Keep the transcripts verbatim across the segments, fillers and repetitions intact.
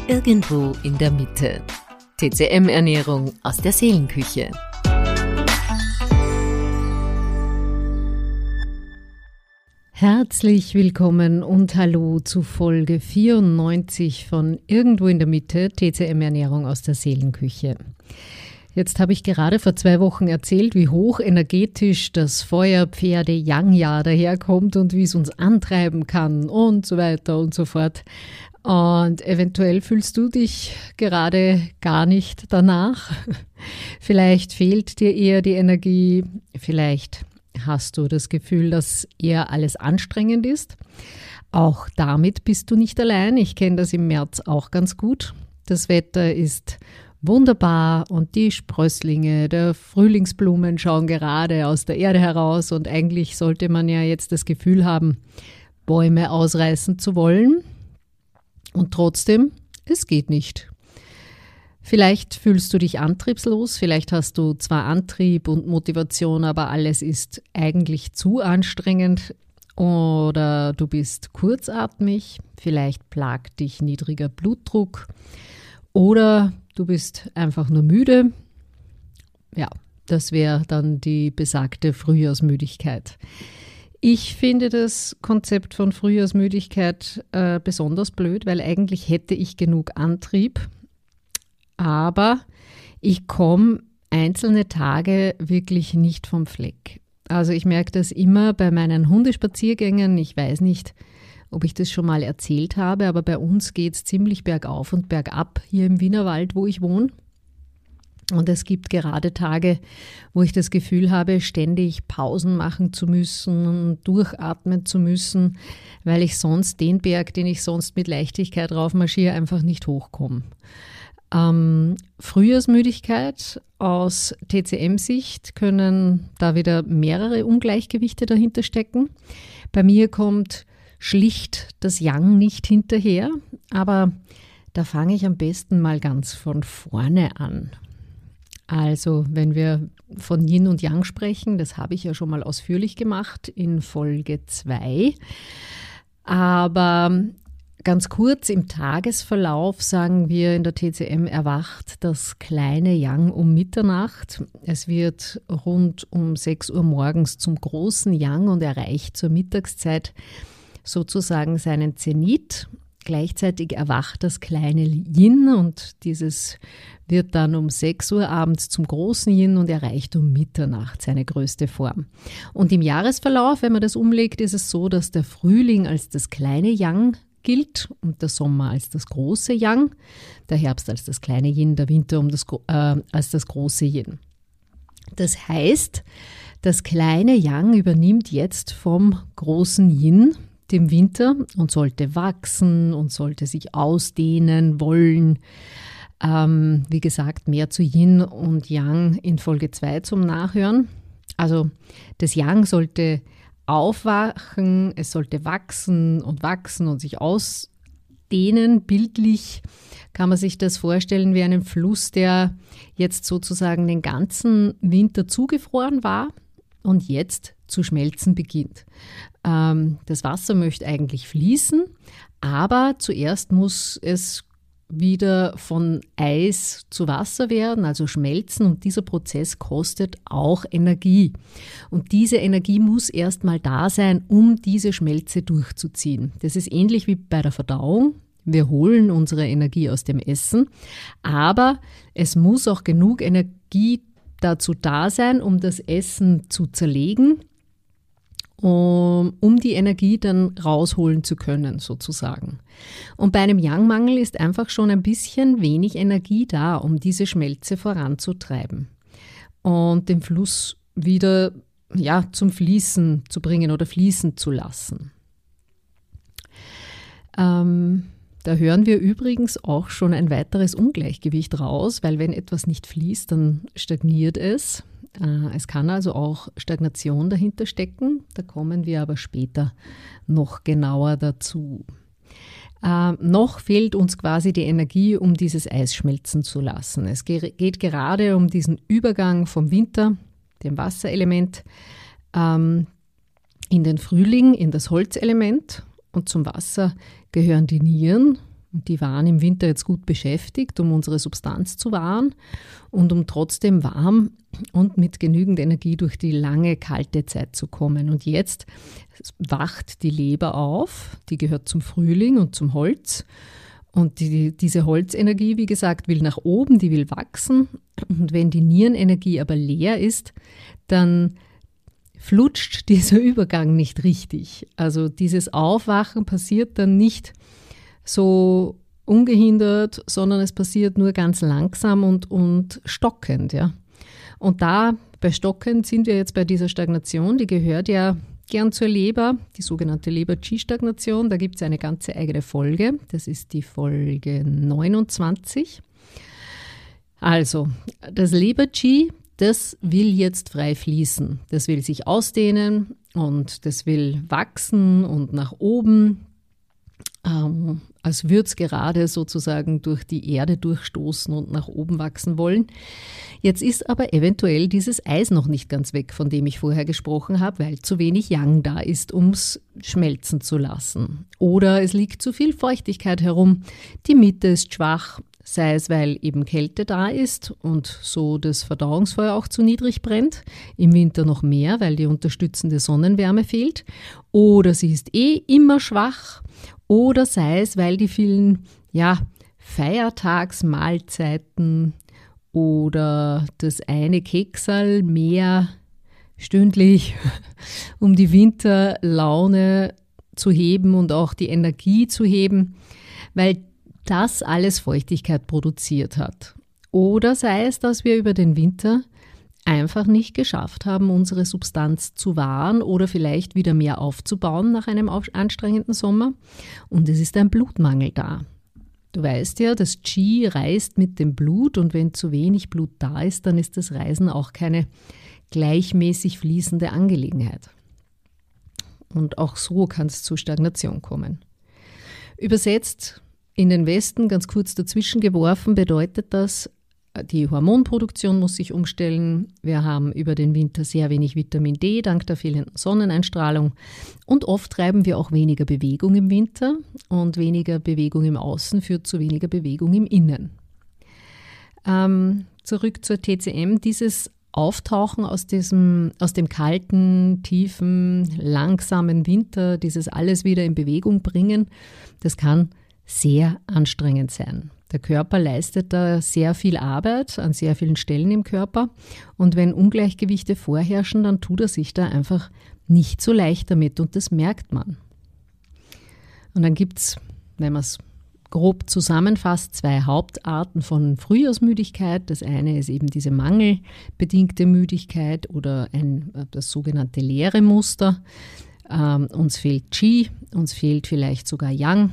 Irgendwo in der Mitte. T C M-Ernährung aus der Seelenküche. Herzlich willkommen und hallo zu Folge vierundneunzig von Irgendwo in der Mitte, T C M-Ernährung aus der Seelenküche. Jetzt habe ich gerade vor zwei Wochen erzählt, wie hoch energetisch das Feuerpferde-Yang-Jahr daherkommt und wie es uns antreiben kann und so weiter und so fort. Und eventuell fühlst du dich gerade gar nicht danach. Vielleicht fehlt dir eher die Energie, vielleicht hast du das Gefühl, dass eher alles anstrengend ist. Auch damit bist du nicht allein. Ich kenne das im März auch ganz gut. Das Wetter ist wunderbar und die Sprösslinge der Frühlingsblumen schauen gerade aus der Erde heraus und eigentlich sollte man ja jetzt das Gefühl haben, Bäume ausreißen zu wollen. Und trotzdem, es geht nicht. Vielleicht fühlst du dich antriebslos, vielleicht hast du zwar Antrieb und Motivation, aber alles ist eigentlich zu anstrengend oder du bist kurzatmig, vielleicht plagt dich niedriger Blutdruck oder du bist einfach nur müde. Ja, das wäre dann die besagte Frühjahrsmüdigkeit. Ich finde das Konzept von Frühjahrsmüdigkeit äh, besonders blöd, weil eigentlich hätte ich genug Antrieb, aber ich komme einzelne Tage wirklich nicht vom Fleck. Also ich merke das immer bei meinen Hundespaziergängen. Ich weiß nicht, ob ich das schon mal erzählt habe, aber bei uns geht es ziemlich bergauf und bergab hier im Wienerwald, wo ich wohne. Und es gibt gerade Tage, wo ich das Gefühl habe, ständig Pausen machen zu müssen, durchatmen zu müssen, weil ich sonst den Berg, den ich sonst mit Leichtigkeit raufmarschiere, einfach nicht hochkomme. Ähm, Frühjahrsmüdigkeit aus T C M-Sicht können da wieder mehrere Ungleichgewichte dahinter stecken. Bei mir kommt schlicht das Yang nicht hinterher, aber da fange ich am besten mal ganz von vorne an. Also wenn wir von Yin und Yang sprechen, das habe ich ja schon mal ausführlich gemacht in Folge zwei, aber ganz kurz im Tagesverlauf sagen wir in der T C M erwacht das kleine Yang um Mitternacht. Es wird rund um sechs Uhr morgens zum großen Yang und erreicht zur Mittagszeit sozusagen seinen Zenit. Gleichzeitig erwacht das kleine Yin und dieses wird dann um sechs Uhr abends zum großen Yin und erreicht um Mitternacht seine größte Form. Und im Jahresverlauf, wenn man das umlegt, ist es so, dass der Frühling als das kleine Yang gilt und der Sommer als das große Yang, der Herbst als das kleine Yin, der Winter um das, äh, als das große Yin. Das heißt, das kleine Yang übernimmt jetzt vom großen Yin, dem Winter, und sollte wachsen und sollte sich ausdehnen wollen. Ähm, wie gesagt, mehr zu Yin und Yang in Folge zwei zum Nachhören. Also das Yang sollte aufwachen, es sollte wachsen und wachsen und sich ausdehnen. Bildlich kann man sich das vorstellen wie einen Fluss, der jetzt sozusagen den ganzen Winter zugefroren war und jetzt zu schmelzen beginnt. Ähm, das Wasser möchte eigentlich fließen, aber zuerst muss es wieder von Eis zu Wasser werden, also schmelzen, und dieser Prozess kostet auch Energie. Und diese Energie muss erst mal da sein, um diese Schmelze durchzuziehen. Das ist ähnlich wie bei der Verdauung. Wir holen unsere Energie aus dem Essen, aber es muss auch genug Energie dazu da sein, um das Essen zu zerlegen, um, um die Energie dann rausholen zu können, sozusagen. Und bei einem Yang-Mangel ist einfach schon ein bisschen wenig Energie da, um diese Schmelze voranzutreiben und den Fluss wieder ja, zum Fließen zu bringen oder fließen zu lassen. Ähm, da hören wir übrigens auch schon ein weiteres Ungleichgewicht raus, weil wenn etwas nicht fließt, dann stagniert es. Es kann also auch Stagnation dahinter stecken, da kommen wir aber später noch genauer dazu. Äh, noch fehlt uns quasi die Energie, um dieses Eis schmelzen zu lassen. Es ge- geht gerade um diesen Übergang vom Winter, dem Wasserelement, ähm, in den Frühling, in das Holzelement, und zum Wasser gehören die Nieren, Und die waren im Winter jetzt gut beschäftigt, um unsere Substanz zu wahren und um trotzdem warm und mit genügend Energie durch die lange, kalte Zeit zu kommen. Und jetzt wacht die Leber auf, die gehört zum Frühling und zum Holz. Und die, diese Holzenergie, wie gesagt, will nach oben, die will wachsen. Und wenn die Nierenenergie aber leer ist, dann flutscht dieser Übergang nicht richtig. Also dieses Aufwachen passiert dann nicht so ungehindert, sondern es passiert nur ganz langsam und, und stockend. Ja. Und da bei stockend sind wir jetzt bei dieser Stagnation, die gehört ja gern zur Leber, die sogenannte Leber-Qi-Stagnation. Da gibt es eine ganze eigene Folge, das ist die Folge neunundzwanzig. Also, das Leber-Qi, das will jetzt frei fließen. Das will sich ausdehnen und das will wachsen und nach oben, ähm, als würde es gerade sozusagen durch die Erde durchstoßen und nach oben wachsen wollen. Jetzt ist aber eventuell dieses Eis noch nicht ganz weg, von dem ich vorher gesprochen habe, weil zu wenig Yang da ist, um es schmelzen zu lassen. Oder es liegt zu viel Feuchtigkeit herum, die Mitte ist schwach, sei es, weil eben Kälte da ist und so das Verdauungsfeuer auch zu niedrig brennt, im Winter noch mehr, weil die unterstützende Sonnenwärme fehlt, oder sie ist eh immer schwach, oder sei es, weil die vielen ja, Feiertagsmahlzeiten oder das eine Keksal mehr stündlich, um die Winterlaune zu heben und auch die Energie zu heben, weil das alles Feuchtigkeit produziert hat. Oder sei es, dass wir über den Winter einfach nicht geschafft haben, unsere Substanz zu wahren oder vielleicht wieder mehr aufzubauen nach einem anstrengenden Sommer. Und es ist ein Blutmangel da. Du weißt ja, das Qi reist mit dem Blut und wenn zu wenig Blut da ist, dann ist das Reisen auch keine gleichmäßig fließende Angelegenheit. Und auch so kann es zu Stagnation kommen. Übersetzt in den Westen, ganz kurz dazwischen geworfen, bedeutet das, die Hormonproduktion muss sich umstellen. Wir haben über den Winter sehr wenig Vitamin D dank der fehlenden Sonneneinstrahlung und oft treiben wir auch weniger Bewegung im Winter und weniger Bewegung im Außen führt zu weniger Bewegung im Innen. Ähm, zurück zur T C M. Dieses Auftauchen aus diesem, aus dem kalten, tiefen, langsamen Winter, dieses alles wieder in Bewegung bringen, das kann sehr anstrengend sein. Der Körper leistet da sehr viel Arbeit an sehr vielen Stellen im Körper und wenn Ungleichgewichte vorherrschen, dann tut er sich da einfach nicht so leicht damit und das merkt man. Und dann gibt es, wenn man es grob zusammenfasst, zwei Hauptarten von Frühjahrsmüdigkeit. Das eine ist eben diese mangelbedingte Müdigkeit oder ein, das sogenannte leere Muster. Ähm, uns fehlt Qi, uns fehlt vielleicht sogar Yang.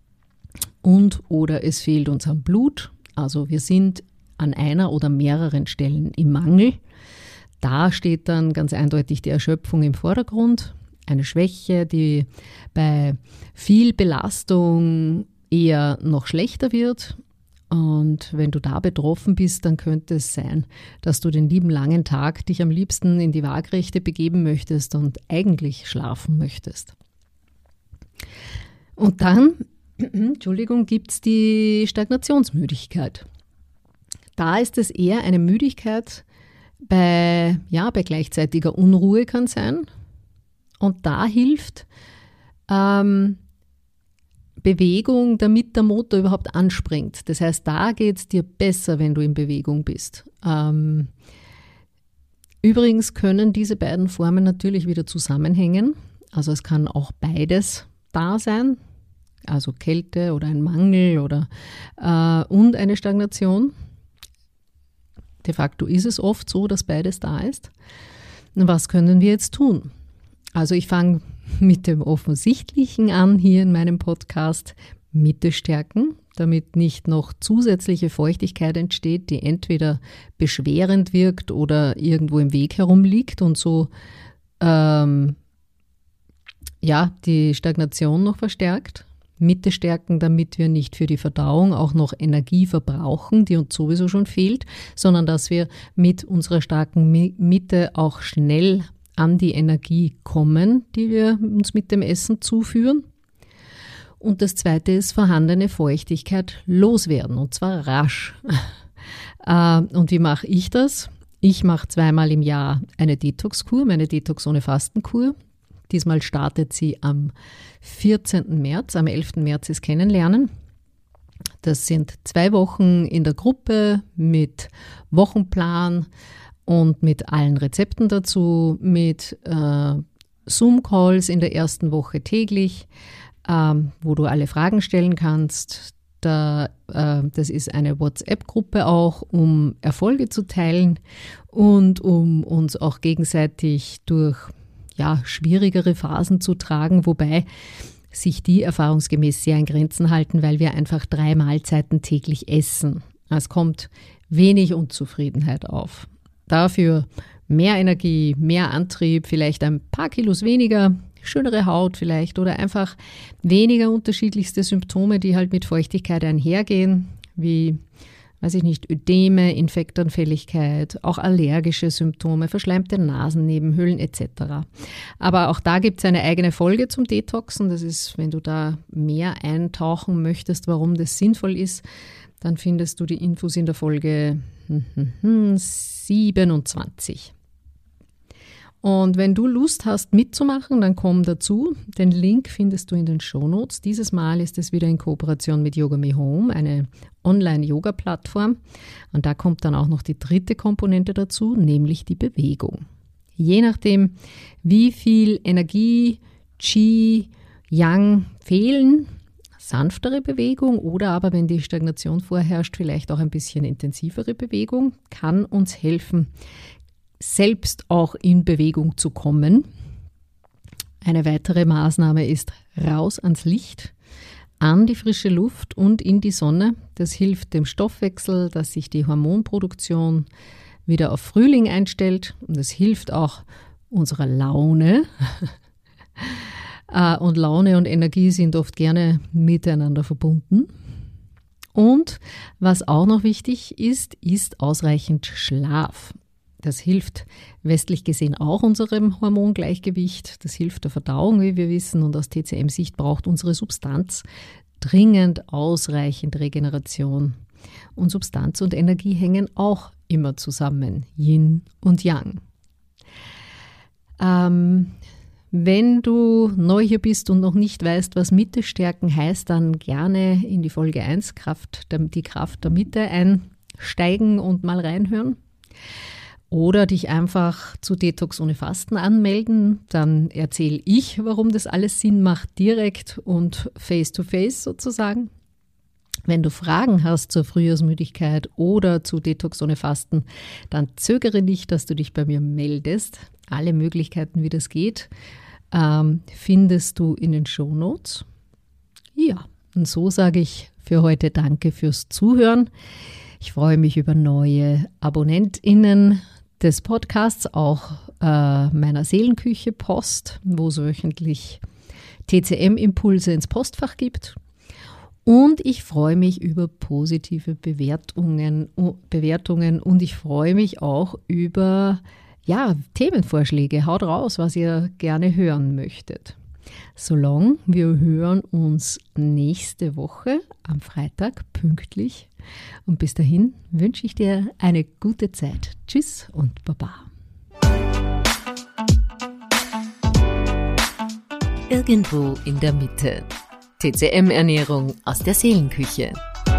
Und oder es fehlt uns am Blut, also wir sind an einer oder mehreren Stellen im Mangel. Da steht dann ganz eindeutig die Erschöpfung im Vordergrund, eine Schwäche, die bei viel Belastung eher noch schlechter wird. Und wenn du da betroffen bist, dann könnte es sein, dass du den lieben langen Tag dich am liebsten in die Waagrechte begeben möchtest und eigentlich schlafen möchtest. Und dann Entschuldigung, gibt es die Stagnationsmüdigkeit. Da ist es eher eine Müdigkeit bei, ja, bei gleichzeitiger Unruhe kann sein. Und da hilft ähm, Bewegung, damit der Motor überhaupt anspringt. Das heißt, da geht es dir besser, wenn du in Bewegung bist. Ähm, übrigens können diese beiden Formen natürlich wieder zusammenhängen. Also es kann auch beides da sein. Also Kälte oder ein Mangel oder äh, und eine Stagnation. De facto ist es oft so, dass beides da ist. Und was können wir jetzt tun? Also ich fange mit dem Offensichtlichen an hier in meinem Podcast, Mitte stärken, damit nicht noch zusätzliche Feuchtigkeit entsteht, die entweder beschwerend wirkt oder irgendwo im Weg herumliegt und so ähm, ja, die Stagnation noch verstärkt. Mitte stärken, damit wir nicht für die Verdauung auch noch Energie verbrauchen, die uns sowieso schon fehlt, sondern dass wir mit unserer starken Mitte auch schnell an die Energie kommen, die wir uns mit dem Essen zuführen. Und das zweite ist vorhandene Feuchtigkeit loswerden, und zwar rasch. Und wie mache ich das? Ich mache zweimal im Jahr eine Detox-Kur, meine Detox ohne Fastenkur. Diesmal startet sie am vierzehnten März, am elften März ist Kennenlernen. Das sind zwei Wochen in der Gruppe mit Wochenplan und mit allen Rezepten dazu, mit äh, Zoom-Calls in der ersten Woche täglich, ähm, wo du alle Fragen stellen kannst. Da, äh, das ist eine WhatsApp-Gruppe auch, um Erfolge zu teilen und um uns auch gegenseitig durch ja, schwierigere Phasen zu tragen, wobei sich die erfahrungsgemäß sehr in Grenzen halten, weil wir einfach drei Mahlzeiten täglich essen. Es kommt wenig Unzufriedenheit auf. Dafür mehr Energie, mehr Antrieb, vielleicht ein paar Kilos weniger, schönere Haut vielleicht oder einfach weniger unterschiedlichste Symptome, die halt mit Feuchtigkeit einhergehen, wie, weiß ich nicht, Ödeme, Infektanfälligkeit, auch allergische Symptome, verschleimte Nasennebenhöhlen et cetera. Aber auch da gibt es eine eigene Folge zum Detoxen. Das ist, wenn du da mehr eintauchen möchtest, warum das sinnvoll ist, dann findest du die Infos in der Folge siebenundzwanzig. Und wenn du Lust hast mitzumachen, dann komm dazu. Den Link findest du in den Shownotes. Dieses Mal ist es wieder in Kooperation mit Yoga Me Home, eine Online-Yoga-Plattform. Und da kommt dann auch noch die dritte Komponente dazu, nämlich die Bewegung. Je nachdem, wie viel Energie, Qi, Yang fehlen, sanftere Bewegung oder aber, wenn die Stagnation vorherrscht, vielleicht auch ein bisschen intensivere Bewegung, kann uns helfen, selbst auch in Bewegung zu kommen. Eine weitere Maßnahme ist raus ans Licht, an die frische Luft und in die Sonne. Das hilft dem Stoffwechsel, dass sich die Hormonproduktion wieder auf Frühling einstellt, und es hilft auch unserer Laune. Und Laune und Energie sind oft gerne miteinander verbunden. Und was auch noch wichtig ist, ist ausreichend Schlaf. Das hilft westlich gesehen auch unserem Hormongleichgewicht. Das hilft der Verdauung, wie wir wissen. Und aus T C M-Sicht braucht unsere Substanz dringend ausreichend Regeneration. Und Substanz und Energie hängen auch immer zusammen, Yin und Yang. Ähm, wenn du neu hier bist und noch nicht weißt, was Mitte stärken heißt, dann gerne in die Folge eins, Kraft, die Kraft der Mitte, einsteigen und mal reinhören. Oder dich einfach zu Detox ohne Fasten anmelden. Dann erzähle ich, warum das alles Sinn macht, direkt und face-to-face sozusagen. Wenn du Fragen hast zur Frühjahrsmüdigkeit oder zu Detox ohne Fasten, dann zögere nicht, dass du dich bei mir meldest. Alle Möglichkeiten, wie das geht, ähm, findest du in den Shownotes. Ja, und so sage ich für heute Danke fürs Zuhören. Ich freue mich über neue AbonnentInnen des Podcasts, auch äh, meiner Seelenküche Post, wo es wöchentlich T C M-Impulse ins Postfach gibt. Und ich freue mich über positive Bewertungen, Bewertungen und ich freue mich auch über ja, Themenvorschläge. Haut raus, was ihr gerne hören möchtet. Solange wir hören uns nächste Woche am Freitag pünktlich. Und bis dahin wünsche ich dir eine gute Zeit. Tschüss und Baba. Irgendwo in der Mitte. T C M-Ernährung aus der Seelenküche.